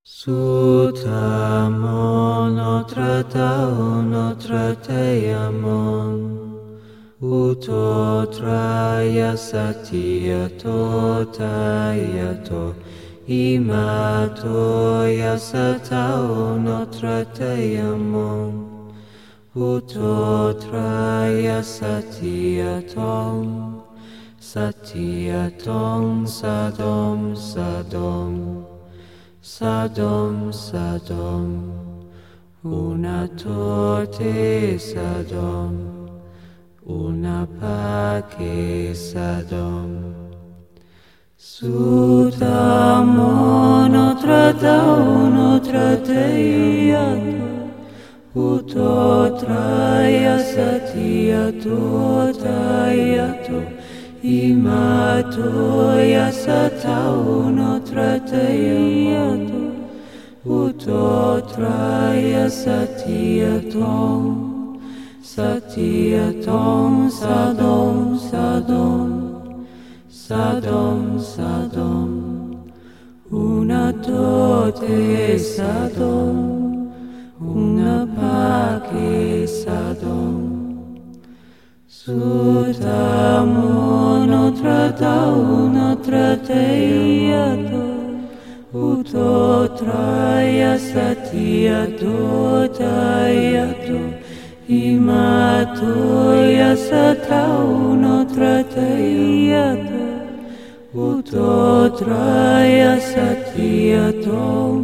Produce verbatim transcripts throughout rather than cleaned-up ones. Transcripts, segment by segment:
Sutamon otrataon otrateyamon Utotraya satyato tayato Imato yasataon otrateyamon Utotraya satyaton Satyaton sadom sadom Sadom, Sadom, una torte Sadom, una pace Sadom. Sutamon otrataon otrateyato, utotraya satyato tayato, imato yasataon otrateyato, utotraya satyaton, satyaton sadom sadom, sadom sadom, una tote sadom, una pace sadom. Sutamon otrataon otrateyato, utotraya satyato tayato, imato yasataon otrateyato, utotraya satyaton,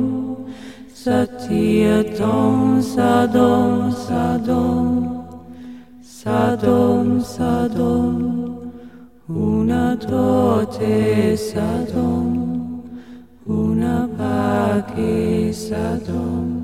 satyaton sadom sadom, Sadom, Sadom, una tote Sadom, una pace Sadom.